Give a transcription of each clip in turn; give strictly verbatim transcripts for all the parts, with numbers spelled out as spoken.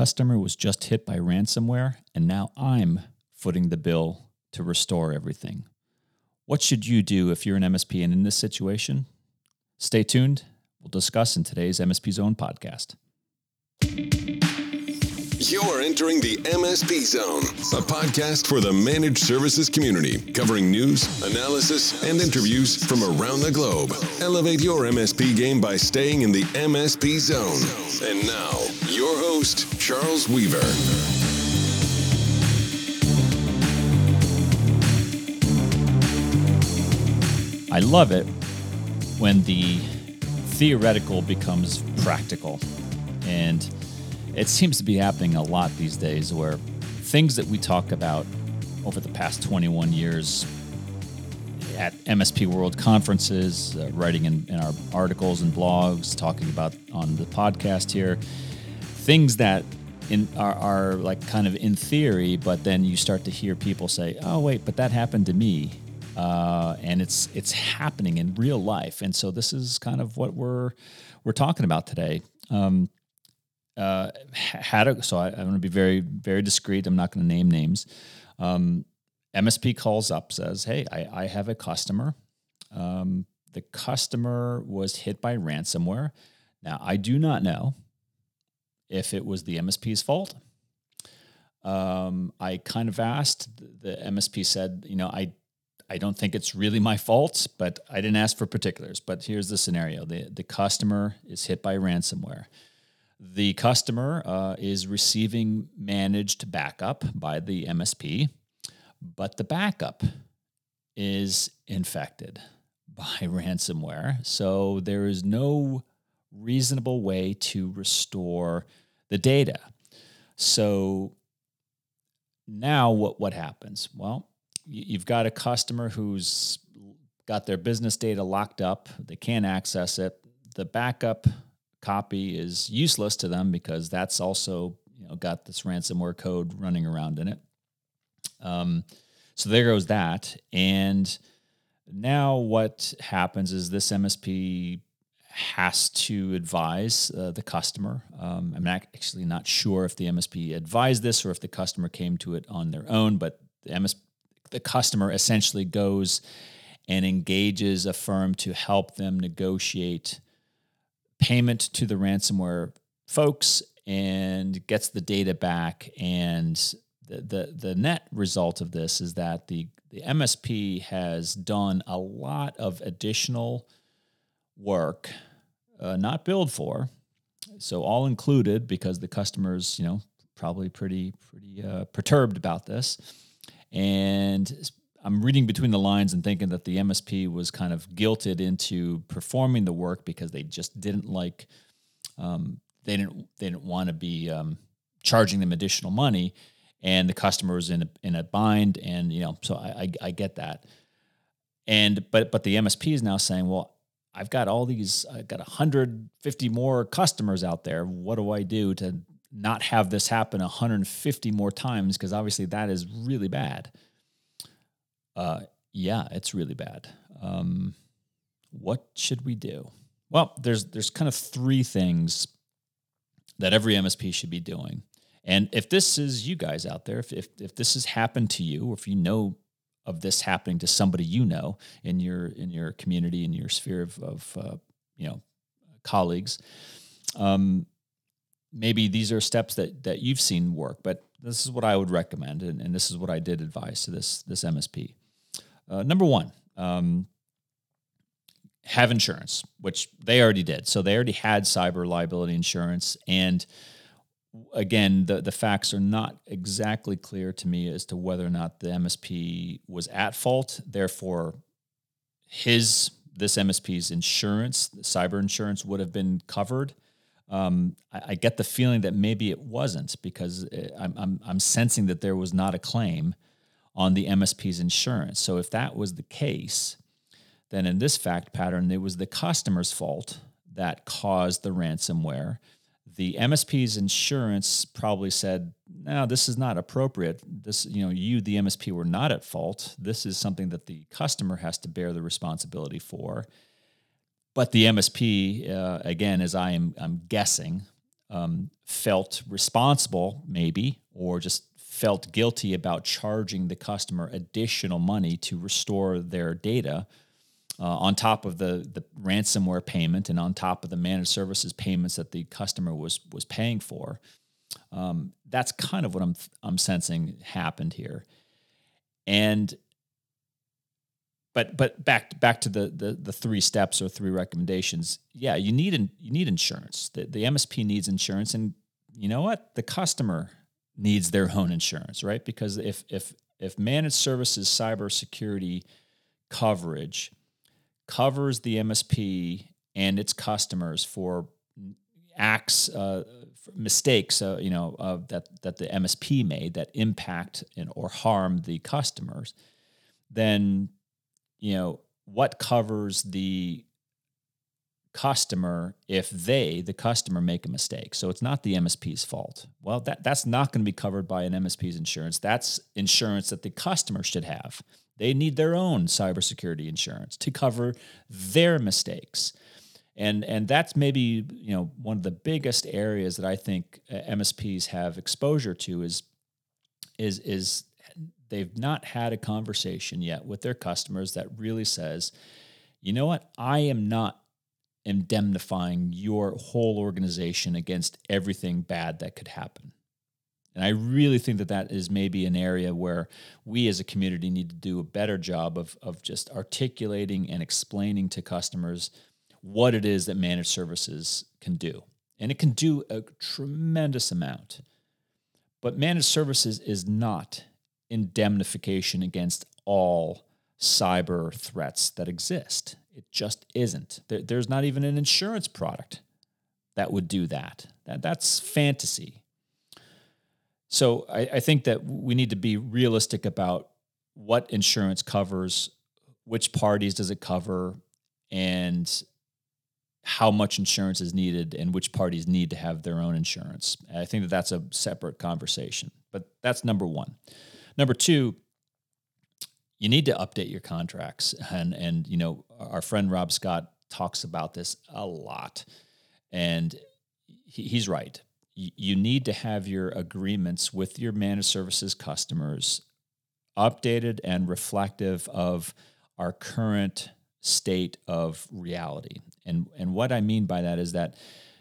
customer was just hit by ransomware, and now I'm footing the bill to restore everything. What should you do if you're an M S P and in this situation? Stay tuned. We'll discuss in today's M S P Zone podcast. You're entering the M S P Zone, a podcast for the managed services community, covering news, analysis, and interviews from around the globe. Elevate your M S P game by staying in the M S P Zone. And now, your host, Charles Weaver. I love it when the theoretical becomes practical. And it seems to be happening a lot these days where things that we talk about over the past twenty-one years at M S P World conferences, uh, writing in, in our articles and blogs, talking about on the podcast here, things that in are, are like kind of in theory, but then you start to hear people say, oh, wait, but that happened to me. Uh, and it's it's happening in real life. And so this is kind of what we're we're talking about today. Um, Uh, had a, so I, I'm going to be very, very discreet. I'm not going to name names. Um, M S P calls up, says, hey, I, I have a customer. Um, the customer was hit by ransomware. Now, I do not know if it was the M S P's fault. Um, I kind of asked. The M S P said, you know, I I don't think it's really my fault, but I didn't ask for particulars. But here's the scenario. The, the customer is hit by ransomware. The customer uh, is receiving managed backup by the M S P, but the backup is infected by ransomware. So there is no reasonable way to restore the data. So now what, what happens? Well, you've got a customer who's got their business data locked up. They can't access it. The backup copy is useless to them because that's also, you know, got this ransomware code running around in it. Um, so there goes that. And now what happens is this M S P has to advise uh, the customer. Um, I'm not, actually not sure if the M S P advised this or if the customer came to it on their own, but the M S P, the customer essentially goes and engages a firm to help them negotiate payment to the ransomware folks and gets the data back. And the, the, the net result of this is that the, the M S P has done a lot of additional work, uh, not billed for. So all included, because the customer's, you know, probably pretty, pretty uh, perturbed about this. And I'm reading between the lines and thinking that the M S P was kind of guilted into performing the work because they just didn't like, um, they didn't they didn't want to be um, charging them additional money, and the customer was in a, in a bind, and you know, so I, I I get that, and but but the M S P is now saying, well, I've got all these, I've got one hundred fifty more customers out there. What do I do to not have this happen one hundred fifty more times? Because obviously that is really bad. Uh, yeah, it's really bad. Um, what should we do? Well, there's there's kind of three things that every M S P should be doing. And if this is you guys out there, if if, if this has happened to you, or if you know of this happening to somebody you know in your in your community, in your sphere of, of uh, you know colleagues, um, maybe these are steps that that you've seen work. But this is what I would recommend, and, and this is what I did advise to this this M S P. Uh, number one, um, have insurance, which they already did. So they already had cyber liability insurance. And again, the, the facts are not exactly clear to me as to whether or not the M S P was at fault. Therefore, his this M S P's insurance, cyber insurance, would have been covered. Um, I, I get the feeling that maybe it wasn't, because I'm, I'm I'm sensing that there was not a claim on the M S P's insurance. So if that was the case, then in this fact pattern, it was the customer's fault that caused the ransomware. The M S P's insurance probably said, no, this is not appropriate. This, you know, you, the M S P, were not at fault. This is something that the customer has to bear the responsibility for. But the M S P, uh, again, as I am I'm guessing, um, felt responsible, maybe, or just felt guilty about charging the customer additional money to restore their data uh, on top of the the ransomware payment and on top of the managed services payments that the customer was was paying for. Um, that's kind of what I'm I'm sensing happened here, and but but back back to the the the three steps or three recommendations. Yeah, you need an, you need insurance. The the M S P needs insurance, and you know what? The customer needs their own insurance, right? Because if if if managed services cybersecurity coverage covers the M S P and its customers for acts, uh, for mistakes, uh, you know, uh, that that the M S P made that impact and or harm the customers, then you know what covers the customer if they, the customer, make a mistake. So it's not the M S P's fault. Well, that that's not going to be covered by an M S P's insurance. That's insurance that the customer should have. They need their own cybersecurity insurance to cover their mistakes. And and that's maybe, you know, one of the biggest areas that I think uh, M S Ps have exposure to is is is they've not had a conversation yet with their customers that really says, you know what, I am not indemnifying your whole organization against everything bad that could happen. And I really think that that is maybe an area where we as a community need to do a better job of, of just articulating and explaining to customers what it is that managed services can do. And it can do a tremendous amount. But managed services is not indemnification against all cyber threats that exist. It just isn't. There, there's not even an insurance product that would do that. that that's fantasy. So I, I think that we need to be realistic about what insurance covers, which parties does it cover, and how much insurance is needed and which parties need to have their own insurance. I think that that's a separate conversation, but that's number one. Number two, you need to update your contracts. And, and, you know, our friend Rob Scott talks about this a lot, and he, he's right. You, you need to have your agreements with your managed services customers updated and reflective of our current state of reality. And, and what I mean by that is that,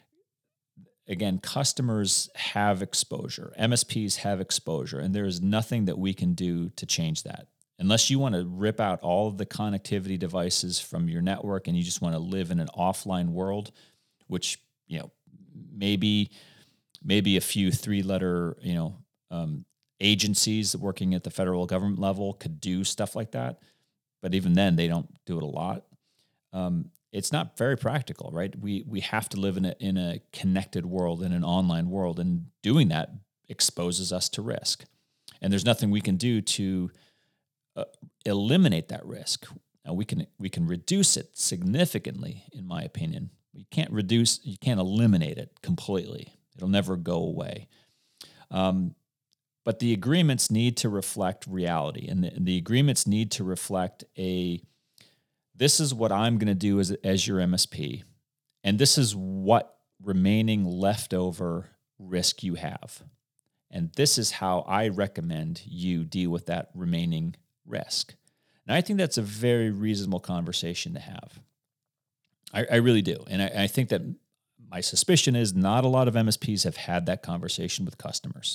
again, customers have exposure, M S Ps have exposure, and there is nothing that we can do to change that. Unless you want to rip out all of the connectivity devices from your network and you just want to live in an offline world, which, you know, maybe maybe a few three-letter, you know, um, agencies working at the federal government level could do stuff like that. But even then, they don't do it a lot. Um, it's not very practical, right? We we have to live in a in a connected world, in an online world, and doing that exposes us to risk. And there's nothing we can do to Uh, eliminate that risk. Now we can we can reduce it significantly, in my opinion. You can't reduce, you can't eliminate it completely. It'll never go away. Um, but the agreements need to reflect reality, and the, and the agreements need to reflect a. This is what I'm going to do as as your M S P, and this is what remaining leftover risk you have, and this is how I recommend you deal with that remaining risk. And I think that's a very reasonable conversation to have. I, I really do. And I, I think that my suspicion is not a lot of M S Ps have had that conversation with customers.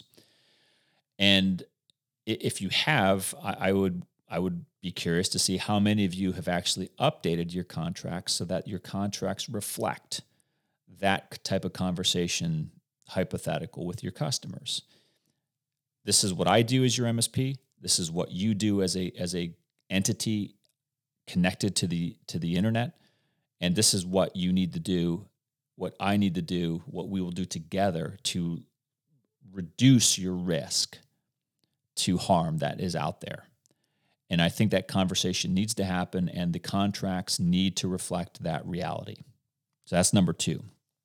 And if you have, I, I would I would be curious to see how many of you have actually updated your contracts so that your contracts reflect that type of conversation hypothetical with your customers. This is what I do as your M S P. This is what you do as a as a entity connected to the to the internet, and this is what you need to do, what I need to do, what we will do together to reduce your risk to harm that is out there. And I think that conversation needs to happen, and the contracts need to reflect that reality. So that's number two.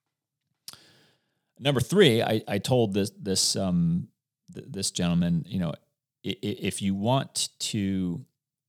Number three, I, I told this this um, th- this gentleman, you know, if you want to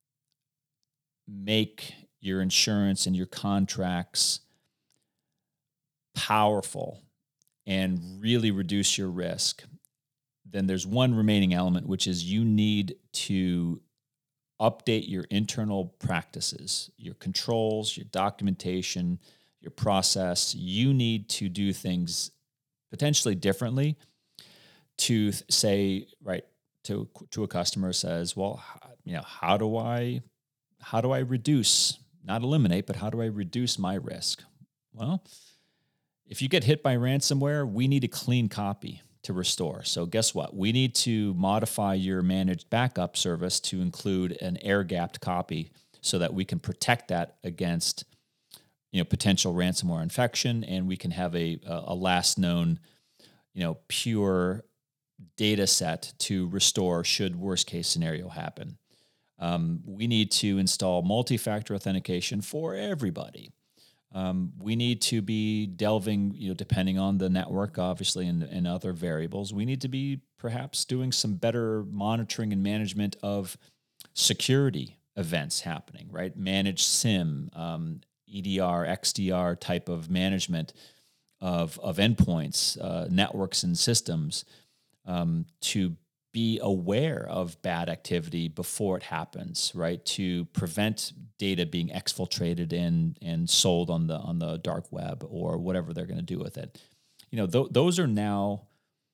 make your insurance and your contracts powerful and really reduce your risk, then there's one remaining element, which is you need to update your internal practices, your controls, your documentation, your process. You need to do things potentially differently to say, right, to to a customer says, well, you know, how do I how do I reduce, not eliminate, but how do I reduce my risk? Well, if you get hit by ransomware, we need a clean copy to restore. So guess what? We need to modify your managed backup service to include an air-gapped copy so that we can protect that against, you know, potential ransomware infection, and we can have a a last known, you know, pure data set to restore should worst case scenario happen. Um, we need to install multi-factor authentication for everybody. Um, we need to be delving, you know, depending on the network, obviously, and, and other variables. We need to be perhaps doing some better monitoring and management of security events happening, right? Managed SIM, um, E D R, X D R type of management of, of endpoints, uh, networks and systems, um, to be aware of bad activity before it happens, right? To prevent data being exfiltrated and and sold on the on the dark web or whatever they're going to do with it. You know, th- those are now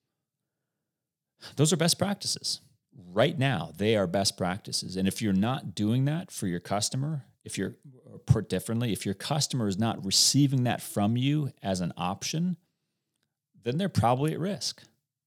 those are best practices. Right now, they are best practices. And if you're not doing that for your customer, if you're, or put differently, if your customer is not receiving that from you as an option, then they're probably at risk.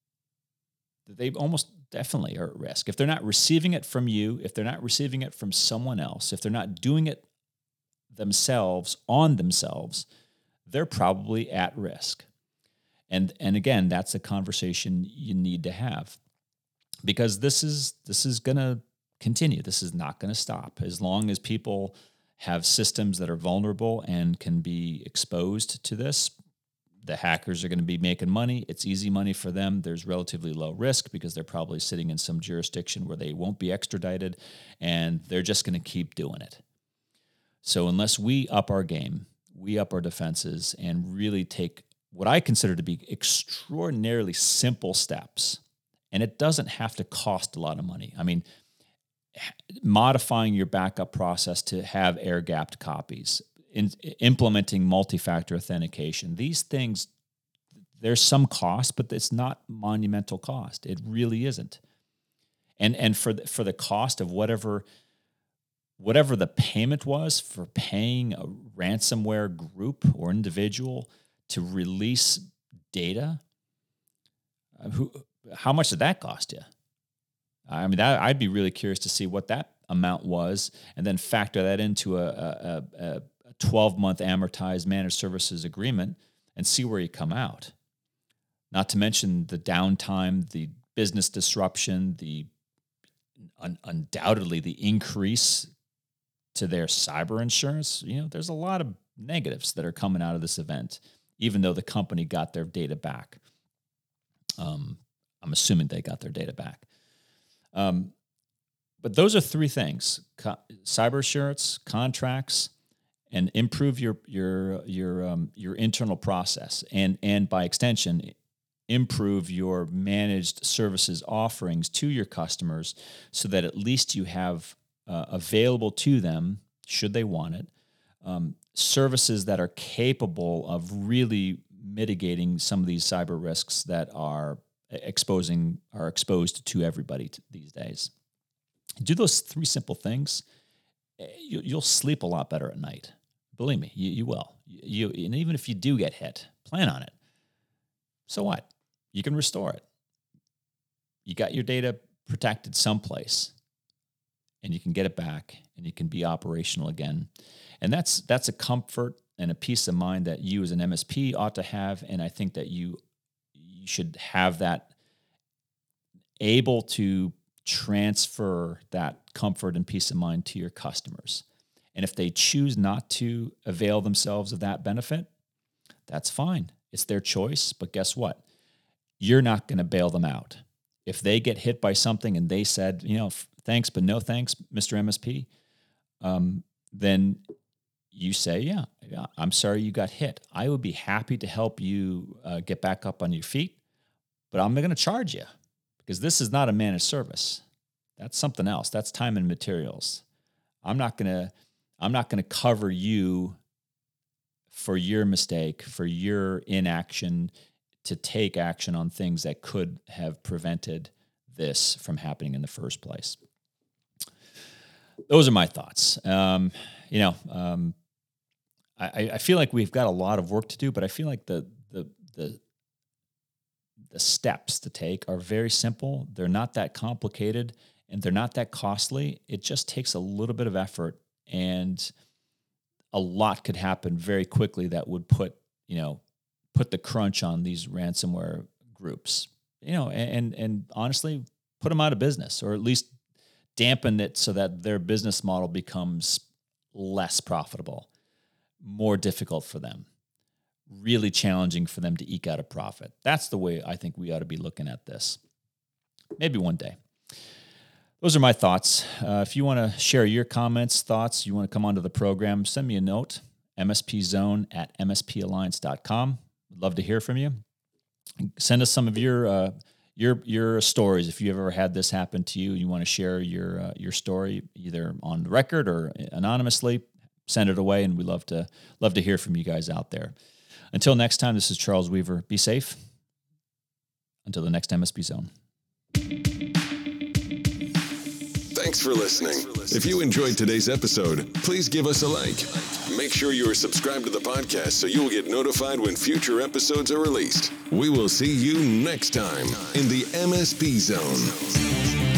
They almost definitely are at risk. If they're not receiving it from you, if they're not receiving it from someone else, if they're not doing it themselves on themselves, they're probably at risk. And and again, that's a conversation you need to have, because this is this is going to continue. This is not going to stop as long as people have systems that are vulnerable and can be exposed to this. The hackers are going to be making money. It's easy money for them. There's relatively low risk because they're probably sitting in some jurisdiction where they won't be extradited, and they're just going to keep doing it. So unless we up our game, we up our defenses and really take what I consider to be extraordinarily simple steps, and it doesn't have to cost a lot of money. I mean, modifying your backup process to have air-gapped copies, in implementing multi-factor authentication. These things, there's some cost, but it's not monumental cost. It really isn't. And and for the, for the cost of whatever whatever the payment was for paying a ransomware group or individual to release data, uh, who how much did that cost you? I mean, that, I'd be really curious to see what that amount was, and then factor that into a a, a twelve-month amortized managed services agreement and see where you come out. Not to mention the downtime, the business disruption, the un- undoubtedly the increase to their cyber insurance. You know, there's a lot of negatives that are coming out of this event, even though the company got their data back. Um, I'm assuming they got their data back. Um, but those are three things: Co- cyber insurance, contracts, and improve your your your um, your internal process, and and by extension, improve your managed services offerings to your customers, so that at least you have uh, available to them, should they want it, um, services that are capable of really mitigating some of these cyber risks that are exposing are exposed to everybody t- these days. Do those three simple things, you, you'll sleep a lot better at night. Believe me, you, you will. You, and even if you do get hit, plan on it. So what? You can restore it. You got your data protected someplace, and you can get it back, and you can be operational again. And that's that's a comfort and a peace of mind that you as an M S P ought to have, and I think that you you should have that, able to transfer that comfort and peace of mind to your customers. And if they choose not to avail themselves of that benefit, that's fine. It's their choice. But guess what? You're not going to bail them out. If they get hit by something and they said, you know, thanks, but no thanks, Mister M S P, um, then you say, yeah, yeah, I'm sorry you got hit. I would be happy to help you uh, get back up on your feet, but I'm going to charge you because this is not a managed service. That's something else. That's time and materials. I'm not going to, I'm not going to cover you for your mistake, for your inaction to take action on things that could have prevented this from happening in the first place. Those are my thoughts. Um, you know, um, I, I feel like we've got a lot of work to do, but I feel like the the the the steps to take are very simple. They're not that complicated, and they're not that costly. It just takes a little bit of effort, and a lot could happen very quickly that would put, you know, put the crunch on these ransomware groups, you know, and, and, and honestly put them out of business, or at least dampen it so that their business model becomes less profitable, more difficult for them, really challenging for them to eke out a profit. That's the way I think we ought to be looking at this. Maybe one day. Those are my thoughts. Uh, if you want to share your comments, thoughts, you want to come onto the program, send me a note, M S P zone at M S P alliance dot com. I'd love to hear from you. Send us some of your uh, your your stories. If you've ever had this happen to you, you want to share your uh, your story either on the record or anonymously, send it away, and we love to love to hear from you guys out there. Until next time, this is Charles Weaver. Be safe. Until the next M S P Zone. Thanks for listening. If you enjoyed today's episode, please give us a like. Make sure you are subscribed to the podcast so you will get notified when future episodes are released. We will see you next time in the M S P Zone.